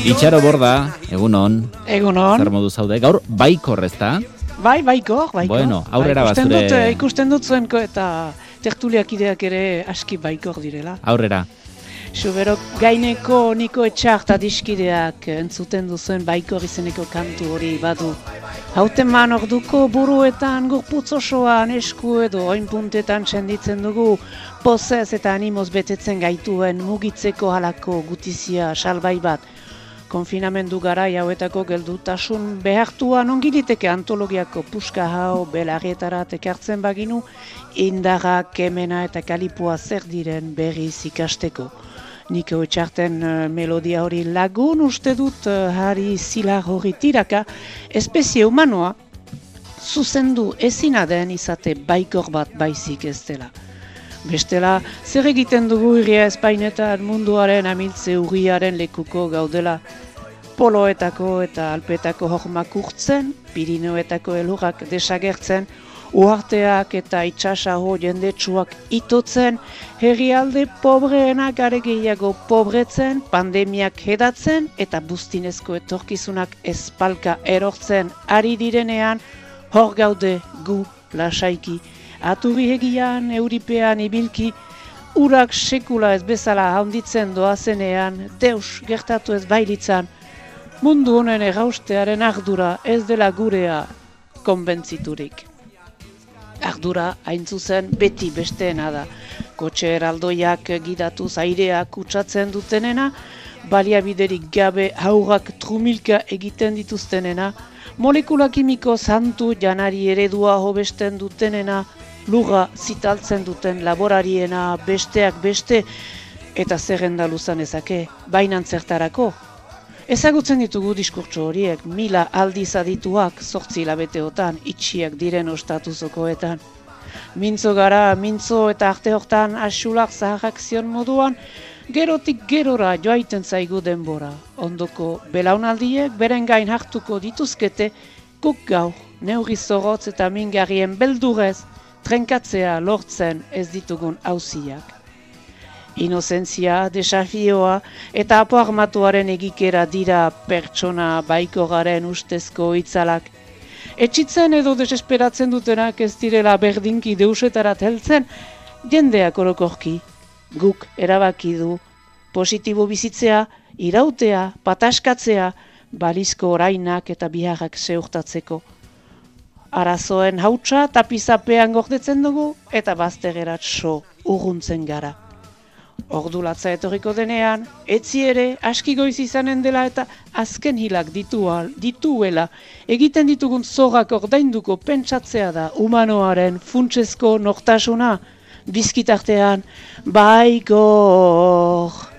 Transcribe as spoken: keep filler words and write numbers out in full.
Itxaro Borda, egunon. Egunon. Zer modu zaude? Gaur baikor, ezta? Bai, baikor, baikor. Bueno, aurrera bai, ikusten bazure. Dut, ikusten dut zuenko eta tertuliak ideak ere aski baikor direla. Aurrera. Subero gaineko niko etxar eta diskideak entzuten duzuen baikor izeneko kantu hori badu. Hauten man orduko buruetan, gorputz osoan, esku edo oinpuntetan senditzen dugu, pozez eta animoz betetzen gaituen mugitzeko halako gutizia salbai bat. Konfinamendu garai hauetako geldutasun behartuan ongiliteke antologiako puska hau belarrietarat ekartzen baginu, indarra, kemena eta kalipua zer diren berriz ikasteko. Niko etxarten uh, melodia hori lagun uste dut uh, hari zilar hori tiraka, espezie humanoa zuzendu ezina den izate baikor bat baizik ez dela. Bestela, zer egiten dugu irria Espainetan munduaren amiltze urriaren lekuko gaudela. Poloetako eta alpetako hormak urtzen, Pirineoetako elurrak desagertzen, uharteak eta itsasaho jendetsuak itotzen, herrialde pobreenak are gehiago pobretzen, pandemiak hedatzen eta buztinezko etorkizunak espalka erortzen ari direnean, hor gaude gu lasaiki. Aturri egian, euripean ibilki, urak sekula ez bezala handitzen doazenean, deus gertatu ez bailitzan, mundu honen erraustearen ardura ez dela gurea konbentziturik. Ardura hain zuzen beti besteena da. Kotxe eraldoiak gidatuz airea kutsatzen dutenena, baliabiderik gabe haurrak trumilka egiten dituztenena, molekula kimiko santu janari eredua hobesten dutenena, lurra zitaltzen duten laborariena besteak beste, eta zerrenda luzan ezake, bainan zertarako. Ezagutzen ditugu diskurtso horiek, mila aldiz adituak zortzi hilabeteotan itxiak diren ostatuzokoetan. Mintzo gara, mintzo eta arte hortan asulak zaharrak zion moduan, gerotik gerora joaiten zaigu denbora. Ondoko belaunaldiek beren gain hartuko dituzkete, guk gaur, neurri zorotz eta mingarrien beldurez, trenkatzea lortzen ez ditugun auziak. Inozentzia, desafioa eta apo armatuaren egikera dira pertsona baikoraren ustezko itzalak. Etxitzen edo desesperatzen dutenak ez direla berdinki deusetarat heltzen, jendeak orokorki. Guk erabaki du positibo bizitzea, irautea, pataskatzea, balizko orainak eta biharrak seurtatzeko. Arazoen hautsa tapizapean gordetzen dugu eta baztegerat so urruntzen gara. Ordulatza etorriko denean, etzi ere aski goiz izanen dela eta azken hilak ditual, dituela, egiten ditugun zorrak ordainduko pentsatzea da humanoaren funtsezko nortasuna, bizkitartean baikor.